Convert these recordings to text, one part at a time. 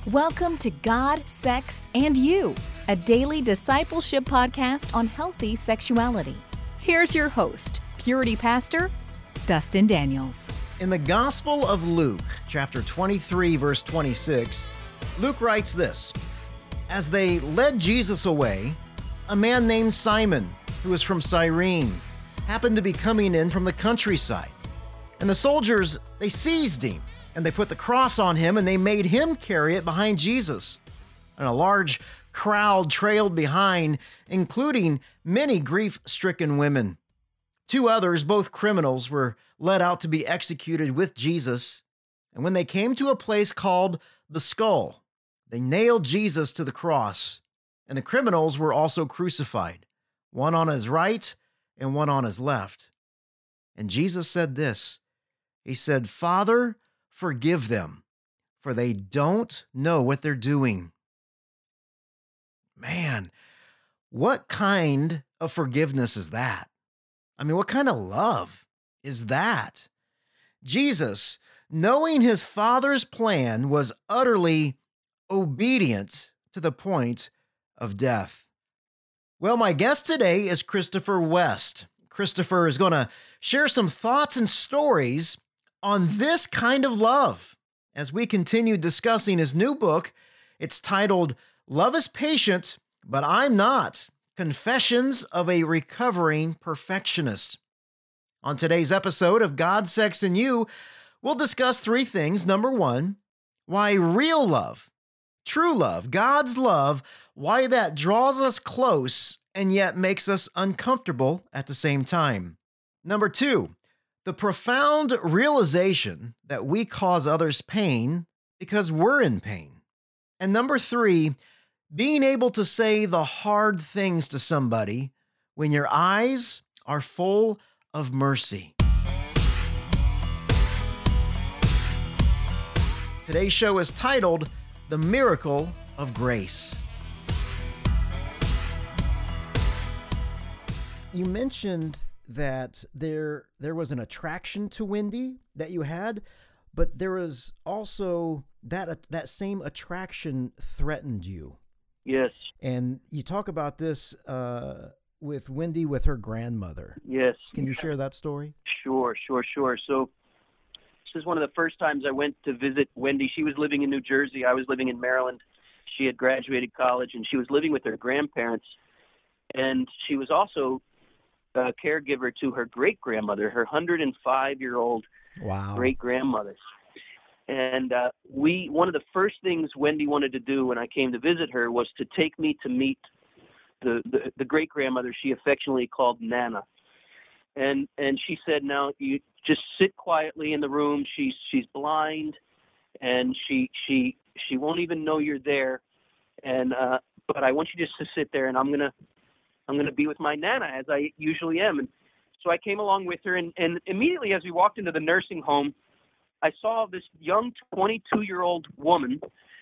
Welcome to God, Sex, and You, a daily discipleship podcast on healthy sexuality. Here's your host, Purity Pastor, Dustin Daniels. In the Gospel of Luke, chapter 23, verse 26, Luke writes this: As they led Jesus away, a man named Simon, who was from Cyrene, happened to be coming in from the countryside. And the soldiers, they seized him, and they put the cross on him, and they made him carry it behind Jesus. And a large crowd trailed behind, including many grief-stricken women. Two others, both criminals, were led out to be executed with Jesus. And when they came to a place called the Skull, they nailed Jesus to the cross. And the criminals were also crucified, one on his right and one on his left. And Jesus said this. He said, "Father, forgive them, for they don't know what they're doing." Man, what kind of forgiveness is that? I mean, what kind of love is that? Jesus, knowing his Father's plan, was utterly obedient to the point of death. Well, my guest today is Christopher West. Christopher is going to share some thoughts and stories on this kind of love as we continue discussing his new book. It's titled Love is Patient, But I'm Not: Confessions of a Recovering Perfectionist. On today's episode of God, Sex, and You, we'll discuss three things. Number one, why real love, true love, God's love, why that draws us close and yet makes us uncomfortable at the same time. Number two, the profound realization that we cause others pain because we're in pain. And number three, being able to say the hard things to somebody when your eyes are full of mercy. Today's show is titled The Miracle of Grace. You mentioned that there was an attraction to Wendy that you had, but there was also that same attraction threatened you. Yes. And you talk about this with Wendy with her grandmother. Yes. Can you share that story? Sure. So this is one of the first times I went to visit Wendy. She was living in New Jersey. I was living in Maryland. She had graduated college, and she was living with her grandparents. And she was also a caregiver to her great-grandmother, her 105-year-old great-grandmother. And one of the first things Wendy wanted to do when I came to visit her was to take me to meet the great-grandmother she affectionately called Nana. And she said, "Now you just sit quietly in the room. She's blind, and she won't even know you're there. And but I want you just to sit there, and I'm gonna be with my Nana as I usually am." And so I came along with her, and immediately as we walked into the nursing home, I saw this young 22-year-old woman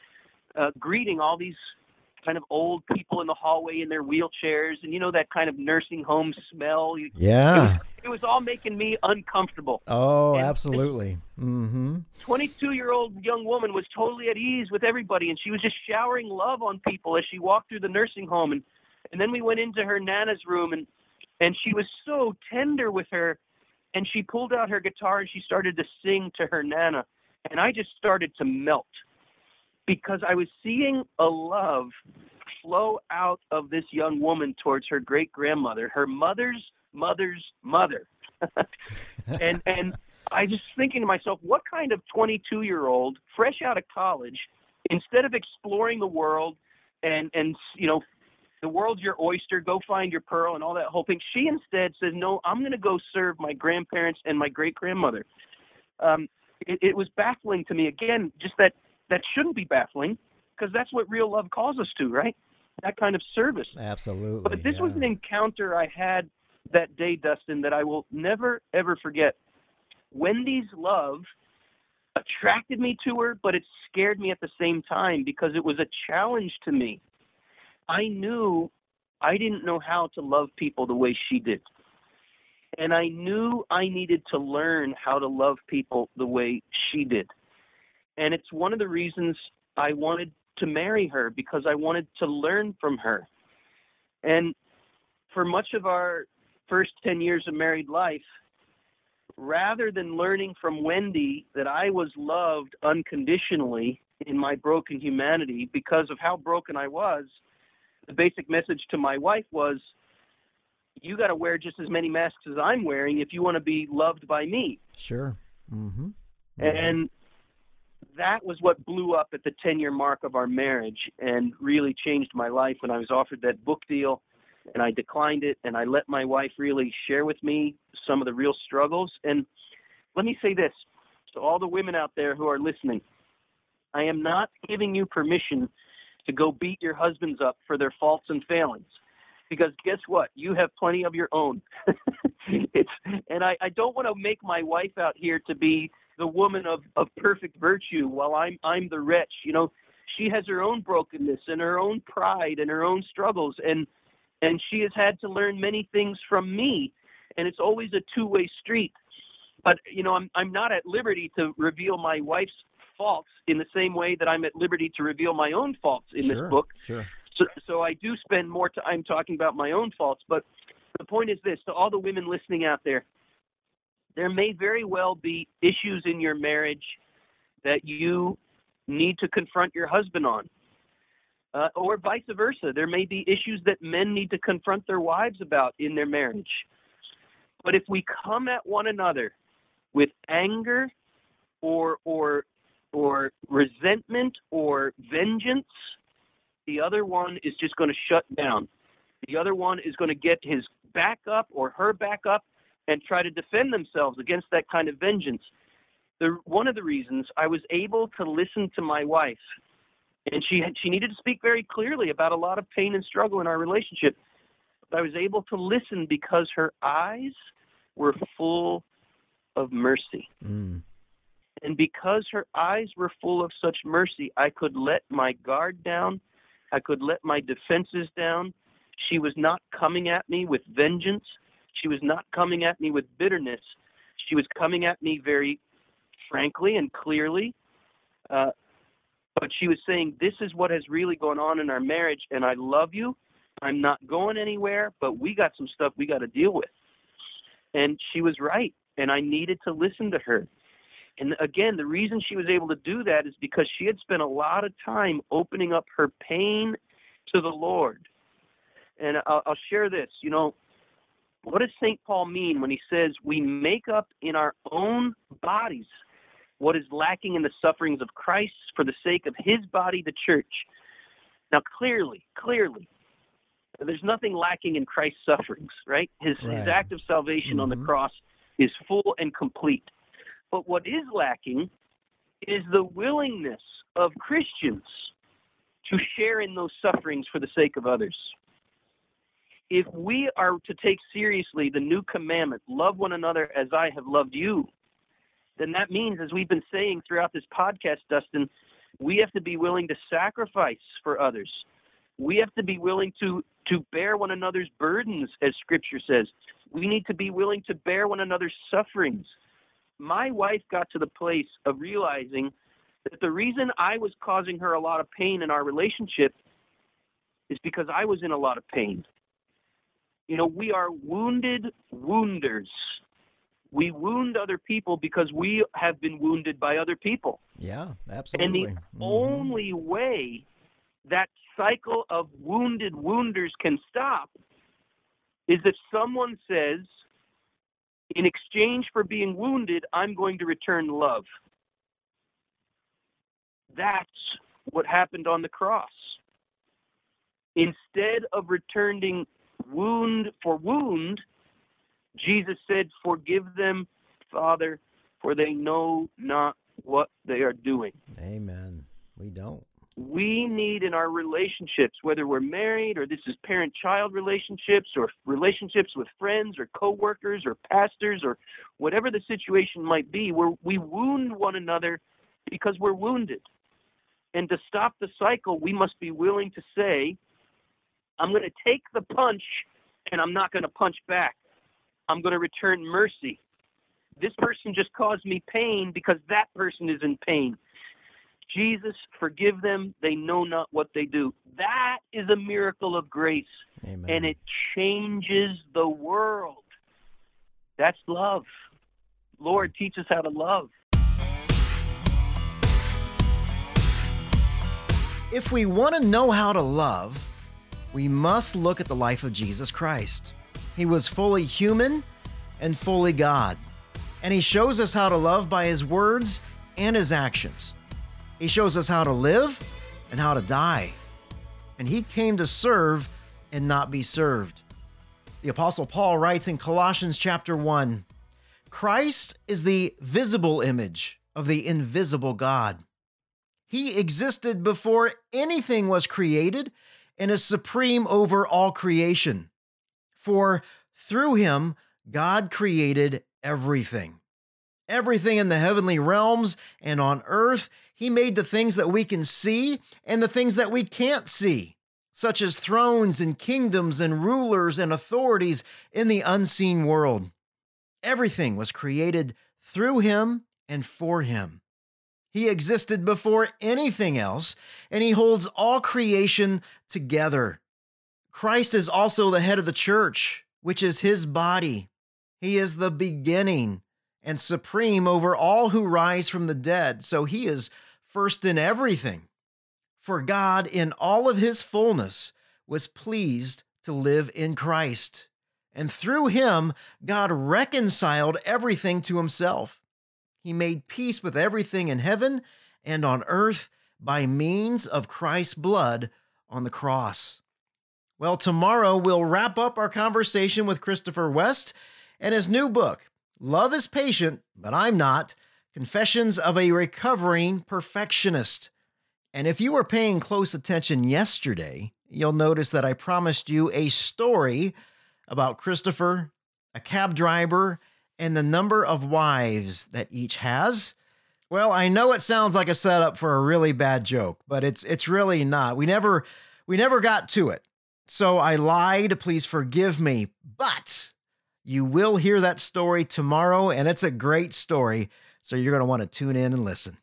greeting all these kind of old people in the hallway in their wheelchairs, and you know that kind of nursing home smell. Yeah. It was all making me uncomfortable. Oh, and absolutely. Mm-hmm. 22-year-old young woman was totally at ease with everybody, and she was just showering love on people as she walked through the nursing home. And then we went into her Nana's room, and she was so tender with her, and she pulled out her guitar and she started to sing to her Nana. And I just started to melt because I was seeing a love flow out of this young woman towards her great-grandmother, her mother's mother's mother. and I just thinking to myself, what kind of 22-year-old, fresh out of college, instead of exploring the world and you know, the world's your oyster, go find your pearl and all that whole thing, she instead says, "No, I'm going to go serve my grandparents and my great-grandmother." It was baffling to me. Again, just that shouldn't be baffling, because that's what real love calls us to, right? That kind of service. Absolutely. But this was an encounter I had that day, Dustin, that I will never, ever forget. Wendy's love attracted me to her, but it scared me at the same time because it was a challenge to me. I knew I didn't know how to love people the way she did. And I knew I needed to learn how to love people the way she did. And it's one of the reasons I wanted to marry her because I wanted to learn from her. And for much of our first 10 years of married life, rather than learning from Wendy that I was loved unconditionally in my broken humanity because of how broken I was, the basic message to my wife was, you got to wear just as many masks as I'm wearing if you want to be loved by me. Sure. Mm-hmm. Mm-hmm. And that was what blew up at the 10-year mark of our marriage and really changed my life when I was offered that book deal, and I declined it, and I let my wife really share with me some of the real struggles. And let me say this to all the women out there who are listening. I am not giving you permission to go beat your husbands up for their faults and failings, because guess what? You have plenty of your own. I don't want to make my wife out here to be the woman of perfect virtue while I'm the wretch. You know, she has her own brokenness and her own pride and her own struggles, and she has had to learn many things from me, and it's always a two-way street. But, you know, I'm not at liberty to reveal my wife's faults in the same way that I'm at liberty to reveal my own faults in this book. Sure. So I do spend more time talking about my own faults. But the point is this, to all the women listening out there may very well be issues in your marriage that you need to confront your husband on. Or vice versa. There may be issues that men need to confront their wives about in their marriage. But if we come at one another with anger or resentment or vengeance, the other one is just going to shut down. The other one is going to get his back up or her back up and try to defend themselves against that kind of vengeance. One of the reasons I was able to listen to my wife, and she needed to speak very clearly about a lot of pain and struggle in our relationship, but I was able to listen because her eyes were full of mercy. Mm. And because her eyes were full of such mercy, I could let my guard down. I could let my defenses down. She was not coming at me with vengeance. She was not coming at me with bitterness. She was coming at me very frankly and clearly. But she was saying, this is what has really gone on in our marriage, and I love you. I'm not going anywhere, but we got some stuff we got to deal with. And she was right, and I needed to listen to her. And again, the reason she was able to do that is because she had spent a lot of time opening up her pain to the Lord. And I'll share this. You know, what does St. Paul mean when he says we make up in our own bodies what is lacking in the sufferings of Christ for the sake of his body, the church? Now, clearly, there's nothing lacking in Christ's sufferings, right? His act of salvation on the cross is full and complete. But what is lacking is the willingness of Christians to share in those sufferings for the sake of others. If we are to take seriously the new commandment, love one another as I have loved you, then that means, as we've been saying throughout this podcast, Dustin, we have to be willing to sacrifice for others. We have to be willing to bear one another's burdens, as Scripture says. We need to be willing to bear one another's sufferings. My wife got to the place of realizing that the reason I was causing her a lot of pain in our relationship is because I was in a lot of pain. You know, we are wounded wounders. We wound other people because we have been wounded by other people. Yeah, absolutely. And the only way that cycle of wounded wounders can stop is if someone says, in exchange for being wounded, I'm going to return love. That's what happened on the cross. Instead of returning wound for wound, Jesus said, forgive them, Father, for they know not what they are doing. Amen. We don't. We need in our relationships, whether we're married or this is parent-child relationships or relationships with friends or coworkers or pastors or whatever the situation might be, where we wound one another because we're wounded. And to stop the cycle, we must be willing to say, I'm going to take the punch and I'm not going to punch back. I'm going to return mercy. This person just caused me pain because that person is in pain. Jesus, forgive them. They know not what they do. That is a miracle of grace. Amen. And it changes the world. That's love. Lord, teach us how to love. If we want to know how to love, we must look at the life of Jesus Christ. He was fully human and fully God. And he shows us how to love by his words and his actions. He shows us how to live and how to die. And he came to serve and not be served. The Apostle Paul writes in Colossians chapter 1, Christ is the visible image of the invisible God. He existed before anything was created and is supreme over all creation. For through him, God created everything. Everything in the heavenly realms and on earth. He made the things that we can see and the things that we can't see, such as thrones and kingdoms and rulers and authorities in the unseen world. Everything was created through him and for him. He existed before anything else, and he holds all creation together. Christ is also the head of the church, which is his body. He is the beginning and supreme over all who rise from the dead, so he is first in everything. For God, in all of his fullness, was pleased to live in Christ. And through him, God reconciled everything to himself. He made peace with everything in heaven and on earth by means of Christ's blood on the cross. Well, tomorrow we'll wrap up our conversation with Christopher West and his new book, Love is Patient, But I'm Not, Confessions of a Recovering Perfectionist. And if you were paying close attention yesterday, you'll notice that I promised you a story about Christopher, a cab driver, and the number of wives that each has. Well, I know it sounds like a setup for a really bad joke, but it's really not. We never got to it. So I lied, please forgive me. But you will hear that story tomorrow, and it's a great story, so you're going to want to tune in and listen.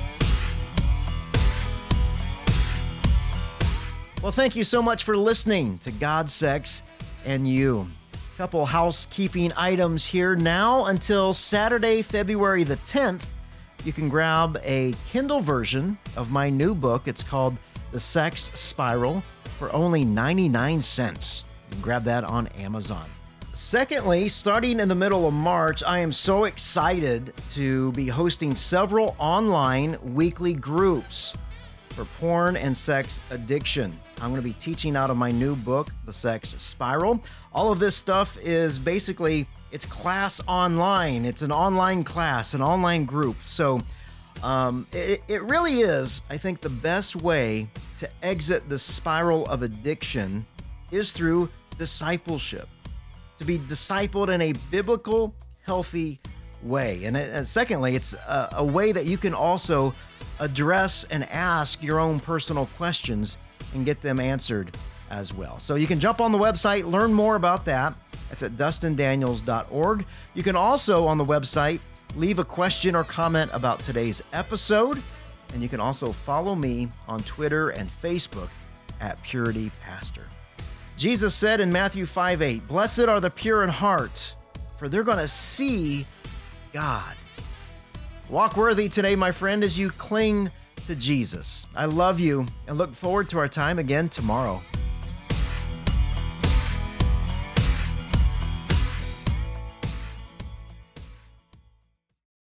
Well, thank you so much for listening to God, Sex, and You. Couple housekeeping items here now. Until Saturday, February the 10th, you can grab a Kindle version of my new book. It's called The Sex Spiral for only 99 cents. You can grab that on Amazon. Secondly, starting in the middle of March, I am so excited to be hosting several online weekly groups for porn and sex addiction. I'm going to be teaching out of my new book, The Sex Spiral. All of this stuff is basically, it's class online. It's an online class, an online group. So it really is, I think, the best way to exit the spiral of addiction is through discipleship. To be discipled in a biblical, healthy way. And secondly, it's a way that you can also address and ask your own personal questions and get them answered as well. So you can jump on the website, learn more about that. That's at dustindaniels.org. You can also, on the website, leave a question or comment about today's episode. And you can also follow me on Twitter and Facebook at Purity Pastor. Jesus said in Matthew 5:8, "Blessed are the pure in heart, for they're going to see God." Walk worthy today, my friend, as you cling to Jesus. I love you and look forward to our time again tomorrow.